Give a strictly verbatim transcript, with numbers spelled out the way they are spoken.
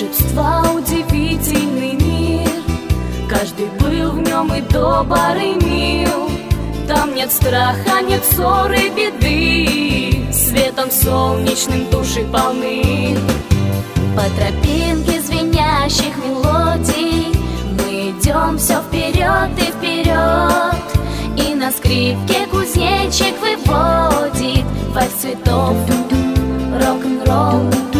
волшебства удивительный мир. Каждый был в нем и добр, и мил. Там нет страха, нет ссоры, беды, светом солнечным души полны. По тропинке звенящих мелодий мы идем все вперед и вперед. И на скрипке кузнечик выводит вальс цветов, рок-н-ролл.